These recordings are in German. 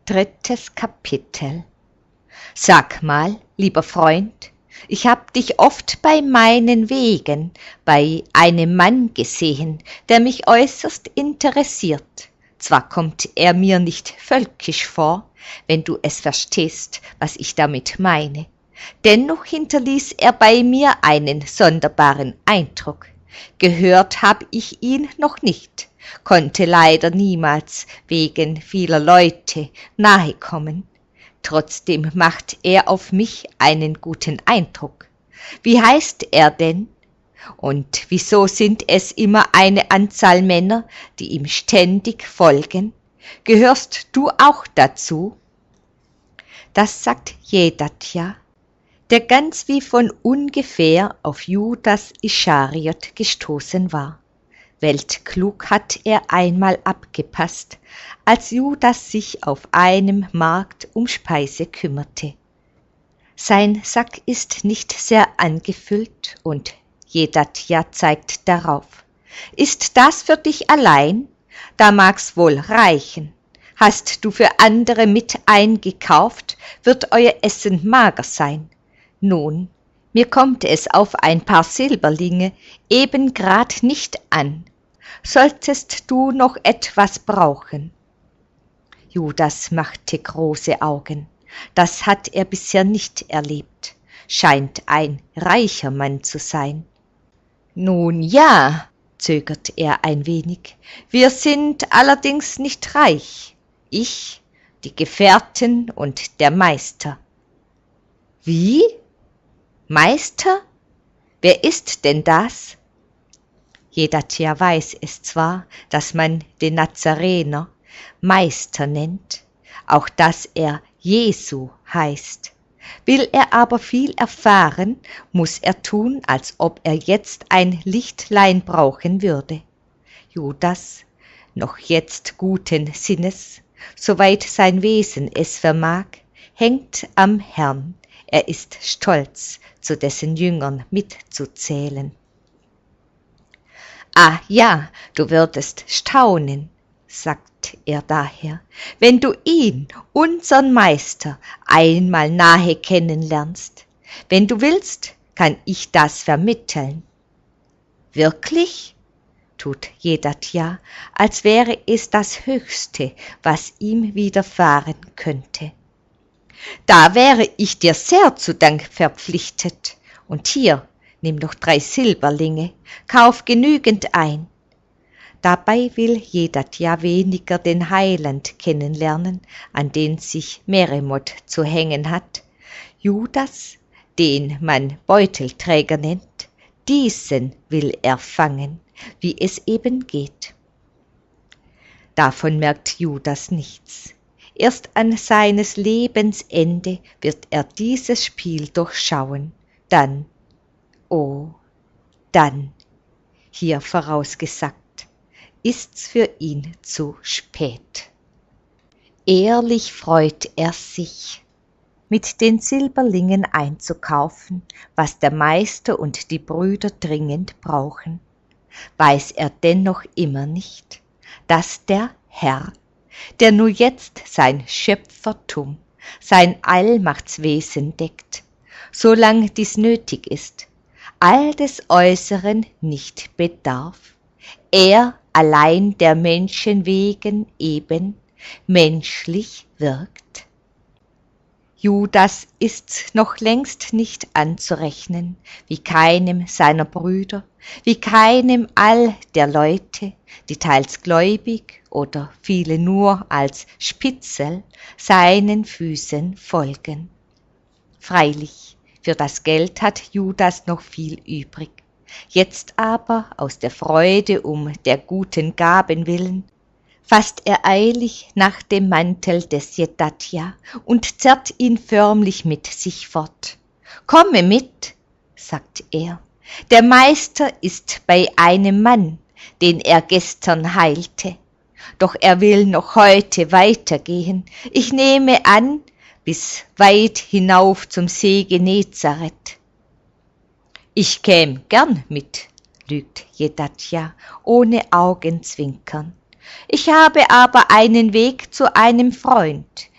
Drittes Kapitel. Sag mal, lieber Freund, ich hab dich oft bei meinen Wegen bei einem Mann gesehen, der mich äußerst interessiert. Zwar kommt er mir nicht völkisch vor, wenn du es verstehst, was ich damit meine. Dennoch hinterließ er bei mir einen sonderbaren Eindruck. Gehört hab ich ihn noch nicht, konnte leider niemals wegen vieler Leute nahe kommen. Trotzdem macht er auf mich einen guten Eindruck. Wie heißt er denn? Und wieso sind es immer eine Anzahl Männer, die ihm ständig folgen? Gehörst du auch dazu? Das sagt Jedadja, der ganz wie von ungefähr auf Judas Ischariot gestoßen war. Weltklug hat er einmal abgepasst, als Judas sich auf einem Markt um Speise kümmerte. Sein Sack ist nicht sehr angefüllt und Jedadja zeigt darauf. Ist das für dich allein? Da mag's wohl reichen. Hast du für andere mit eingekauft, wird euer Essen mager sein. Nun, mir kommt es auf ein paar Silberlinge eben grad nicht an. Solltest du noch etwas brauchen? Judas machte große Augen. Das hat er bisher nicht erlebt. Scheint ein reicher Mann zu sein. Nun ja, zögert er ein wenig. Wir sind allerdings nicht reich. Ich, die Gefährten und der Meister. Wie? Meister? Wer ist denn das? Jedadja weiß es zwar, dass man den Nazarener Meister nennt, auch dass er Jesu heißt. Will er aber viel erfahren, muss er tun, als ob er jetzt ein Lichtlein brauchen würde. Judas, noch jetzt guten Sinnes, soweit sein Wesen es vermag, hängt am Herrn. Er ist stolz, zu dessen Jüngern mitzuzählen. Ah ja, du würdest staunen, sagt er daher, wenn du ihn, unsern Meister, einmal nahe kennenlernst. Wenn du willst, kann ich das vermitteln. Wirklich? Tut Jedadja, als wäre es das Höchste, was ihm widerfahren könnte. Da wäre ich dir sehr zu Dank verpflichtet. Und hier, nimm noch 3 Silberlinge, kauf genügend ein. Dabei will Jedadja weniger den Heiland kennenlernen, an den sich Meremot zu hängen hat. Judas, den man Beutelträger nennt, diesen will er fangen, wie es eben geht. Davon merkt Judas nichts. Erst an seines Lebens Ende wird er dieses Spiel durchschauen. Dann, oh, dann, hier vorausgesagt, ist's für ihn zu spät. Ehrlich freut er sich, mit den Silberlingen einzukaufen, was der Meister und die Brüder dringend brauchen. Weiß er dennoch immer nicht, dass der Herr, der nur jetzt sein Schöpfertum, sein Allmachtswesen deckt, solang dies nötig ist, all des Äußeren nicht bedarf, er allein der Menschen wegen eben menschlich wirkt. Judas ist noch längst nicht anzurechnen, wie keinem seiner Brüder, wie keinem all der Leute, die teils gläubig oder viele nur als Spitzel seinen Füßen folgen. Freilich, für das Geld hat Judas noch viel übrig. Jetzt aber, aus der Freude um der guten Gaben willen, fasst er eilig nach dem Mantel des Jedadja und zerrt ihn förmlich mit sich fort. »Komme mit«, sagt er, »der Meister ist bei einem Mann, den er gestern heilte. Doch er will noch heute weitergehen. Ich nehme an, bis weit hinauf zum See Genezareth.« »Ich käm gern mit«, lügt Jedadja, ohne Augenzwinkern. »Ich habe aber einen Weg zu einem Freund,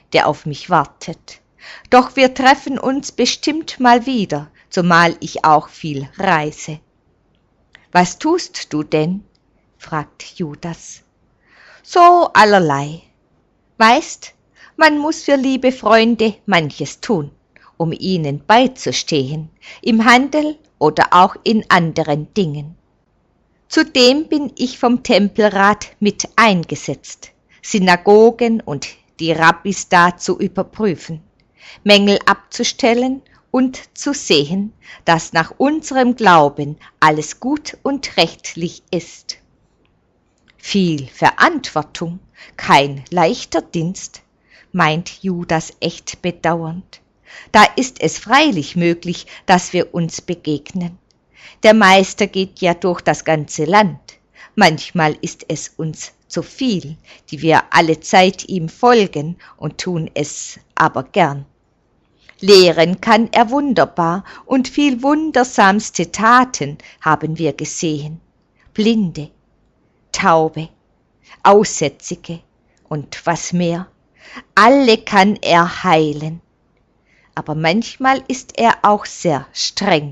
der auf mich wartet. Doch wir treffen uns bestimmt mal wieder, zumal ich auch viel reise. Was tust du denn? fragt Judas. So allerlei. Weißt, man muss für liebe Freunde manches tun, um ihnen beizustehen, im Handel oder auch in anderen Dingen. Zudem bin ich vom Tempelrat mit eingesetzt, Synagogen und die Rabbis da zu überprüfen, Mängel abzustellen und zu sehen, dass nach unserem Glauben alles gut und rechtlich ist. Viel Verantwortung, kein leichter Dienst, meint Judas echt bedauernd. Da ist es freilich möglich, dass wir uns begegnen. Der Meister geht ja durch das ganze Land. Manchmal ist es uns zu viel, die wir alle Zeit ihm folgen und tun es aber gern. Lehren kann er wunderbar und viel wundersamste Taten haben wir gesehen. Blinde, Taube, Aussätzige und was mehr, alle kann er heilen. Aber manchmal ist er auch sehr streng.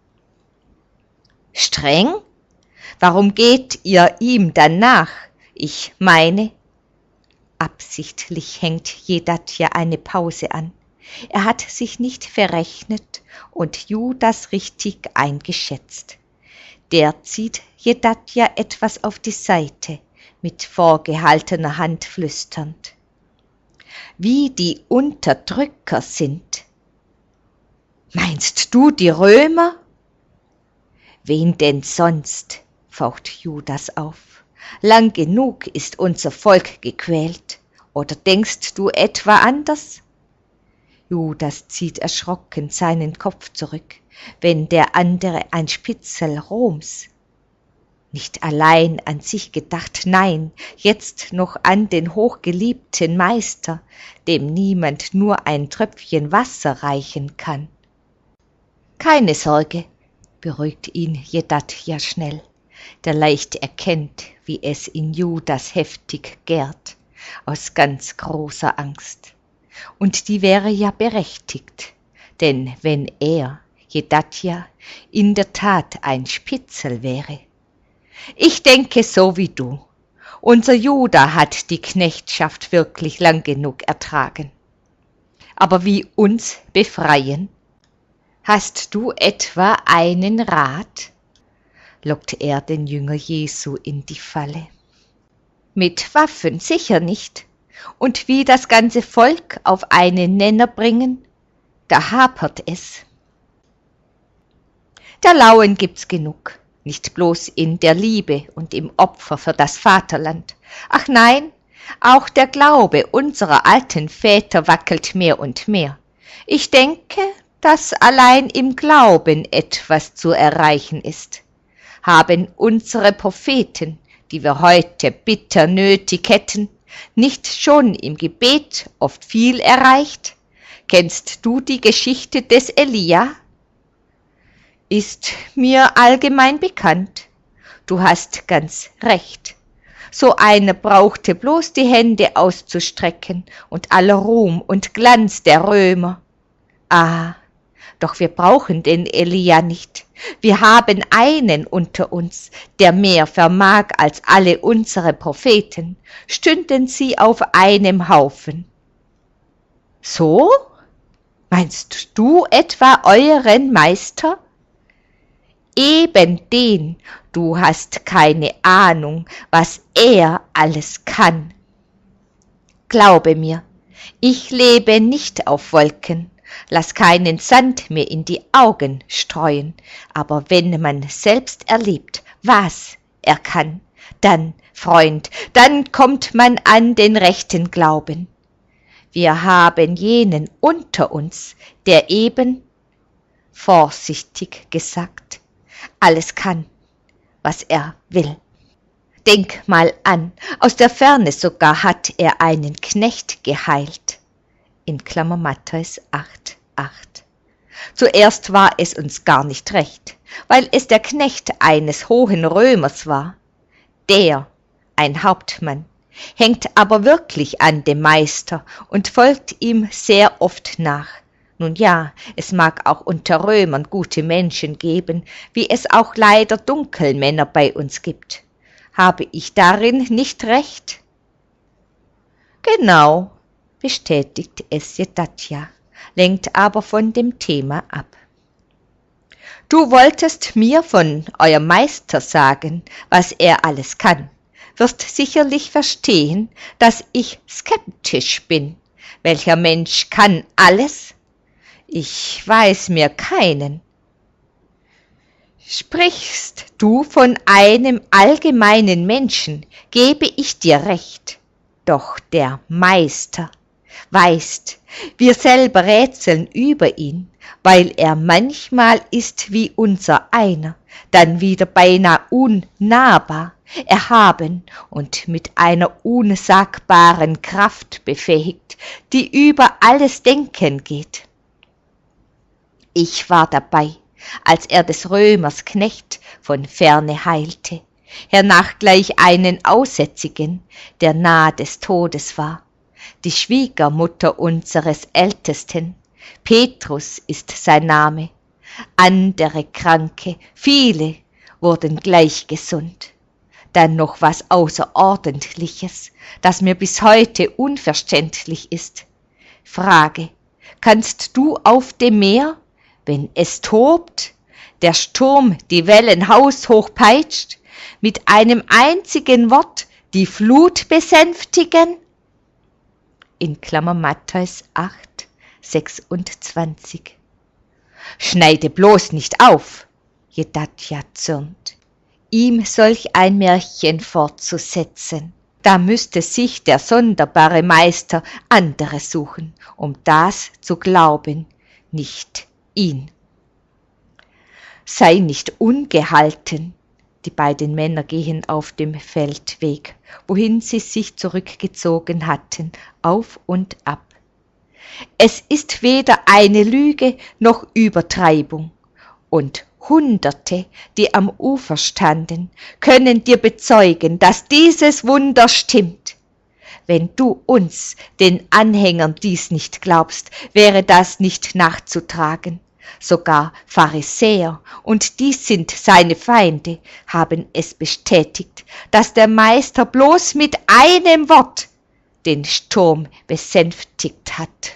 Streng? Warum geht ihr ihm dann nach? Ich meine, absichtlich hängt Jedadja eine Pause an. Er hat sich nicht verrechnet und Judas richtig eingeschätzt. Der zieht Jedadja etwas auf die Seite, mit vorgehaltener Hand flüsternd. Wie die Unterdrücker sind. Meinst du die Römer? Wen denn sonst? Faucht Judas auf. Lang genug ist unser Volk gequält. Oder denkst du etwa anders? Judas zieht erschrocken seinen Kopf zurück, wenn der andere ein Spitzel Roms. Nicht allein an sich gedacht, nein, jetzt noch an den hochgeliebten Meister, dem niemand nur ein Tröpfchen Wasser reichen kann. Keine Sorge, beruhigt ihn Jedadja schnell, der leicht erkennt, wie es in Judas heftig gärt, aus ganz großer Angst. Und die wäre ja berechtigt, denn wenn er, Jedadja, in der Tat ein Spitzel wäre. Ich denke so wie du. Unser Juda hat die Knechtschaft wirklich lang genug ertragen. Aber wie uns befreien? Hast du etwa einen Rat? Lockt er den Jünger Jesu in die Falle. Mit Waffen sicher nicht. Und wie das ganze Volk auf einen Nenner bringen, da hapert es. Der Lauen gibt's genug, nicht bloß in der Liebe und im Opfer für das Vaterland. Ach nein, auch der Glaube unserer alten Väter wackelt mehr und mehr. Ich denke, dass allein im Glauben etwas zu erreichen ist. Haben unsere Propheten, die wir heute bitter nötig hätten, nicht schon im Gebet oft viel erreicht? Kennst du die Geschichte des Elia? Ist mir allgemein bekannt. Du hast ganz recht. So einer brauchte bloß die Hände auszustrecken und aller Ruhm und Glanz der Römer. Ah, doch wir brauchen den Elia nicht. Wir haben einen unter uns, der mehr vermag als alle unsere Propheten, stünden sie auf einem Haufen. So? Meinst du etwa euren Meister? Eben den, du hast keine Ahnung, was er alles kann. Glaube mir, ich lebe nicht auf Wolken, lass keinen Sand mir in die Augen streuen, aber wenn man selbst erlebt, was er kann, dann, Freund, dann kommt man an den rechten Glauben. Wir haben jenen unter uns, der eben, vorsichtig gesagt, alles kann, was er will. Denk mal an, aus der Ferne sogar hat er einen Knecht geheilt. In Klammer Matthäus 8,8. Zuerst war es uns gar nicht recht, weil es der Knecht eines hohen Römers war. Der, ein Hauptmann, hängt aber wirklich an dem Meister und folgt ihm sehr oft nach. Nun ja, es mag auch unter Römern gute Menschen geben, wie es auch leider Dunkelmänner bei uns gibt. Habe ich darin nicht recht? Genau, bestätigt es Jeddatja, lenkt aber von dem Thema ab. Du wolltest mir von eurem Meister sagen, was er alles kann, wirst sicherlich verstehen, dass ich skeptisch bin. Welcher Mensch kann alles? Ich weiß mir keinen. Sprichst du von einem allgemeinen Menschen, gebe ich dir recht. Doch der Meister, weißt, wir selber rätseln über ihn, weil er manchmal ist wie unser einer, dann wieder beinahe unnahbar, erhaben und mit einer unsagbaren Kraft befähigt, die über alles Denken geht. Ich war dabei, als er des Römers Knecht von ferne heilte, hernach gleich einen Aussätzigen, der nahe des Todes war, die Schwiegermutter unseres Ältesten, Petrus ist sein Name, andere Kranke, viele wurden gleich gesund. Dann noch was Außerordentliches, das mir bis heute unverständlich ist. Frage, kannst du auf dem Meer, wenn es tobt, der Sturm die Wellen haushoch peitscht, mit einem einzigen Wort die Flut besänftigen? In Klammer Matthäus 8, 26. Schneide bloß nicht auf, Jeddatja zürnt, ihm solch ein Märchen fortzusetzen. Da müsste sich der sonderbare Meister andere suchen, um das zu glauben, nicht ihn. Sei nicht ungehalten. Die beiden Männer gehen auf dem Feldweg, wohin sie sich zurückgezogen hatten, auf und ab. Es ist weder eine Lüge noch Übertreibung, und Hunderte, die am Ufer standen, können dir bezeugen, dass dieses Wunder stimmt. Wenn du uns, den Anhängern, dies nicht glaubst, wäre das nicht nachzutragen. Sogar Pharisäer, und die sind seine Feinde, haben es bestätigt, dass der Meister bloß mit einem Wort den Sturm besänftigt hat.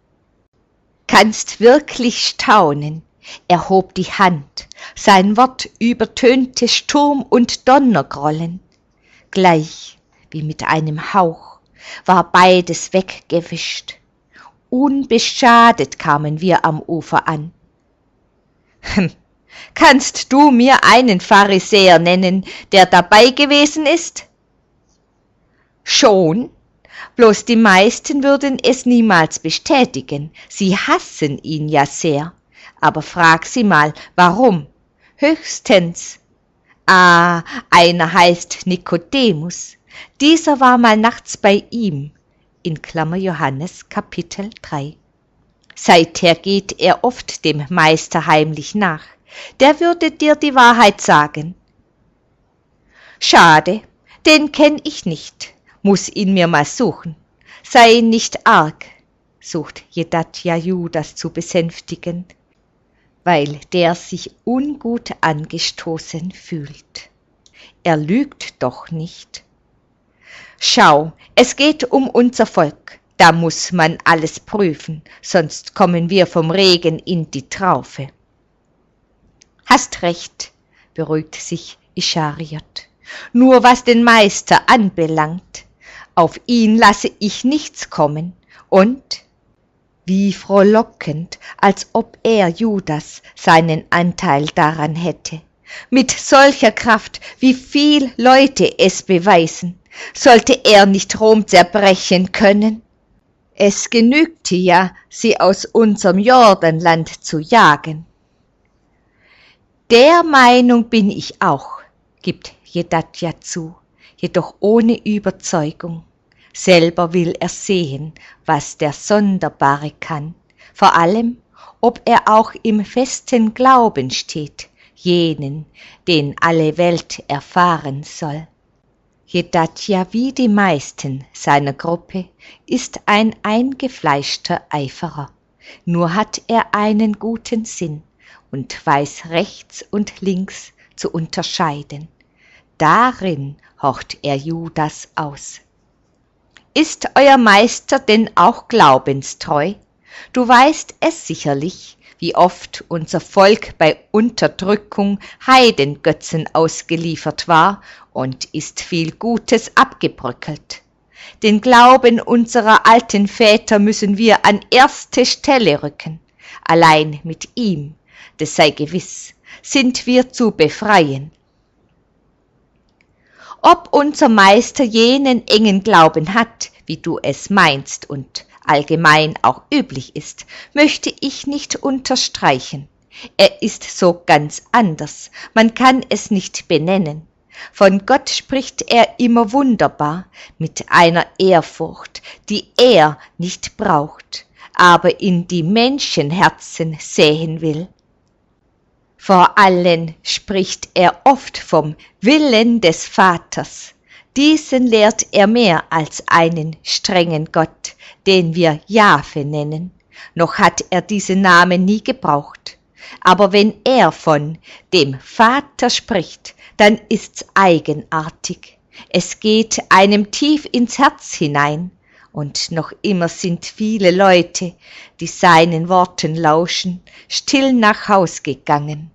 Kannst wirklich staunen, er hob die Hand, sein Wort übertönte Sturm und Donnergrollen. Gleich wie mit einem Hauch war beides weggewischt. Unbeschadet kamen wir am Ufer an. Kannst du mir einen Pharisäer nennen, der dabei gewesen ist? Schon, bloß die meisten würden es niemals bestätigen, sie hassen ihn ja sehr. Aber frag sie mal, warum? Höchstens. Einer heißt Nikodemus. Dieser war mal nachts bei ihm, in Klammer Johannes Kapitel 3. Seither geht er oft dem Meister heimlich nach. Der würde dir die Wahrheit sagen. Schade, den kenn ich nicht, muss ihn mir mal suchen. Sei nicht arg, sucht Jeddatja Judas zu besänftigen, weil der sich ungut angestoßen fühlt. Er lügt doch nicht. Schau, es geht um unser Volk. Da muss man alles prüfen, sonst kommen wir vom Regen in die Traufe. Hast recht, beruhigt sich Ischariot. Nur was den Meister anbelangt, auf ihn lasse ich nichts kommen. Und wie frohlockend, als ob er, Judas, seinen Anteil daran hätte. Mit solcher Kraft, wie viel Leute es beweisen, sollte er nicht Rom zerbrechen können? Es genügte ja, sie aus unserem Jordanland zu jagen. Der Meinung bin ich auch, gibt Jeddatja zu, jedoch ohne Überzeugung. Selber will er sehen, was der Sonderbare kann, vor allem, ob er auch im festen Glauben steht, jenen, den alle Welt erfahren soll. Jedadja, wie die meisten seiner Gruppe, ist ein eingefleischter Eiferer. Nur hat er einen guten Sinn und weiß rechts und links zu unterscheiden. Darin horcht er Judas aus. Ist euer Meister denn auch glaubenstreu? Du weißt es sicherlich, wie oft unser Volk bei Unterdrückung Heidengötzen ausgeliefert war und ist viel Gutes abgebröckelt. Den Glauben unserer alten Väter müssen wir an erste Stelle rücken. Allein mit ihm, das sei gewiss, sind wir zu befreien. Ob unser Meister jenen engen Glauben hat, wie du es meinst und allgemein auch üblich ist, möchte ich nicht unterstreichen. Er ist so ganz anders, man kann es nicht benennen. Von Gott spricht er immer wunderbar, mit einer Ehrfurcht, die er nicht braucht, aber in die Menschenherzen säen will. Vor allen spricht er oft vom Willen des Vaters. Diesen lehrt er mehr als einen strengen Gott, den wir Jahwe nennen. Noch hat er diesen Namen nie gebraucht. Aber wenn er von dem Vater spricht, dann ist's eigenartig. Es geht einem tief ins Herz hinein. Und noch immer sind viele Leute, die seinen Worten lauschen, still nach Haus gegangen.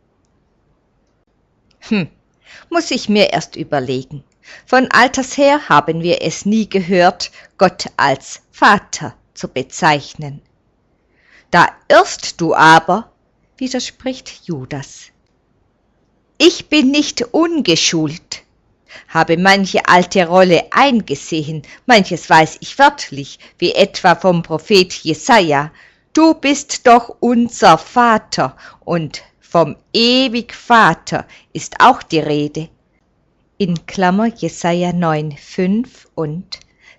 Muss ich mir erst überlegen. Von alters her haben wir es nie gehört, Gott als Vater zu bezeichnen. Da irrst du aber, widerspricht Judas. Ich bin nicht ungeschult, habe manche alte Rolle eingesehen, manches weiß ich wörtlich, wie etwa vom Prophet Jesaja. Du bist doch unser Vater, und vom ewig Vater ist auch die Rede. In Klammer Jesaja 9,5 und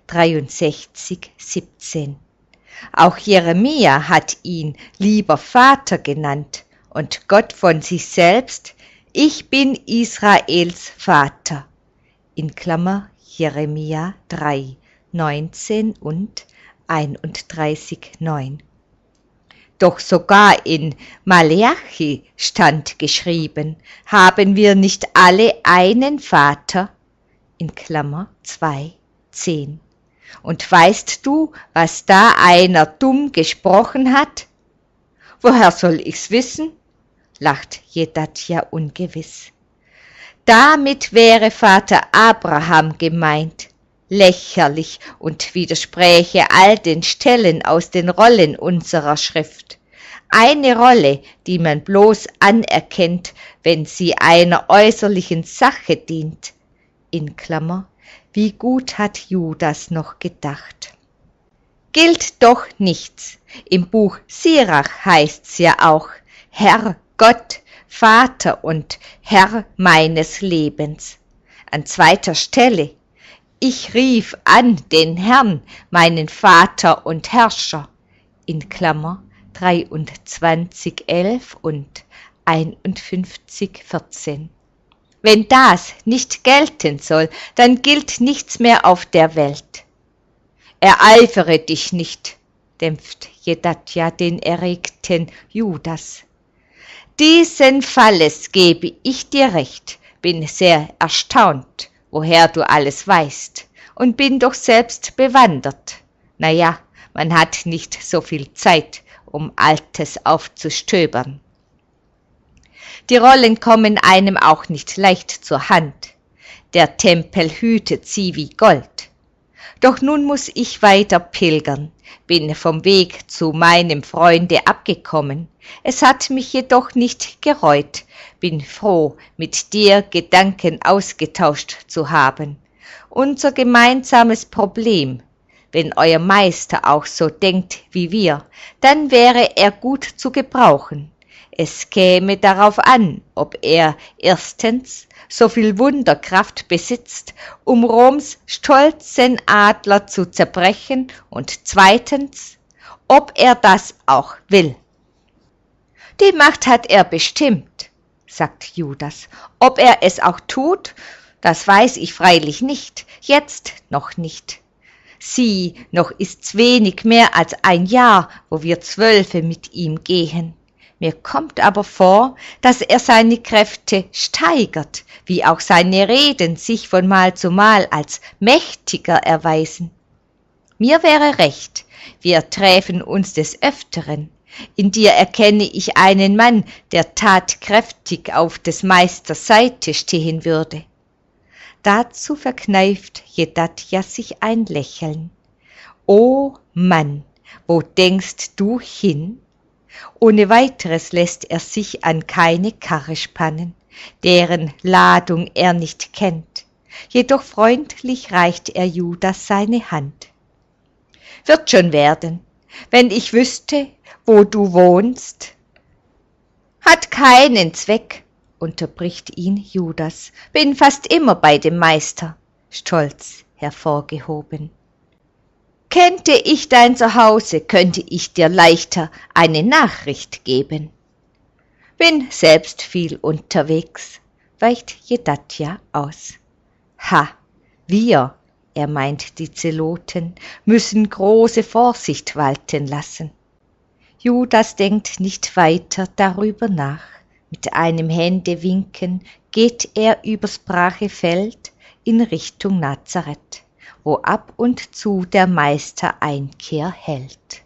63,17. Auch Jeremia hat ihn lieber Vater genannt und Gott von sich selbst, ich bin Israels Vater. In Klammer Jeremia 3,19 und 31,9. Doch sogar in Maleachi stand geschrieben, haben wir nicht alle einen Vater? In Klammer 2,10. Und weißt du, was da einer dumm gesprochen hat? Woher soll ich's wissen? Lacht Jedadja ungewiss. Damit wäre Vater Abraham gemeint. Lächerlich und widerspräche all den Stellen aus den Rollen unserer Schrift. Eine Rolle, die man bloß anerkennt, wenn sie einer äußerlichen Sache dient. In Klammer, wie gut hat Judas noch gedacht. Gilt doch nichts. Im Buch Sirach heißt's ja auch, Herr Gott, Vater und Herr meines Lebens. An zweiter Stelle, ich rief an den Herrn, meinen Vater und Herrscher, in Klammer 23,11 und 51,14. Wenn das nicht gelten soll, dann gilt nichts mehr auf der Welt. Ereifere dich nicht, dämpft Jedadja den erregten Judas. Diesen Falles gebe ich dir recht, bin sehr erstaunt, woher du alles weißt, und bin doch selbst bewandert. Naja, man hat nicht so viel Zeit, um Altes aufzustöbern. Die Rollen kommen einem auch nicht leicht zur Hand. Der Tempel hütet sie wie Gold. Doch nun muss ich weiter pilgern, bin vom Weg zu meinem Freunde abgekommen. Es hat mich jedoch nicht gereut, bin froh, mit dir Gedanken ausgetauscht zu haben. Unser gemeinsames Problem, wenn euer Meister auch so denkt wie wir, dann wäre er gut zu gebrauchen. Es käme darauf an, ob er erstens so viel Wunderkraft besitzt, um Roms stolzen Adler zu zerbrechen, und zweitens, ob er das auch will. Die Macht hat er bestimmt, sagt Judas. Ob er es auch tut, Das weiß ich freilich nicht, jetzt noch nicht. Sieh, noch ist's wenig mehr als ein Jahr, wo wir 12 mit ihm gehen. Mir kommt aber vor, dass er seine Kräfte steigert, wie auch seine Reden sich von Mal zu Mal als mächtiger erweisen. Mir wäre recht, wir träfen uns des Öfteren. In dir erkenne ich einen Mann, der tatkräftig auf des Meisters Seite stehen würde. Dazu verkneift Jedadja sich ein Lächeln. O Mann, wo denkst du hin? Ohne weiteres lässt er sich an keine Karre spannen, deren Ladung er nicht kennt. Jedoch freundlich reicht er Judas seine Hand. Wird schon werden, wenn ich wüsste, wo du wohnst. Hat keinen Zweck, unterbricht ihn Judas, bin fast immer bei dem Meister, stolz hervorgehoben. Kennte ich dein Zuhause, könnte ich dir leichter eine Nachricht geben. Bin selbst viel unterwegs, weicht Jedadja aus. Ha, wir, er meint die Zeloten, müssen große Vorsicht walten lassen. Judas denkt nicht weiter darüber nach. Mit einem Händewinken geht er übers brache Feld in Richtung Nazareth, wo ab und zu der Meister Einkehr hält.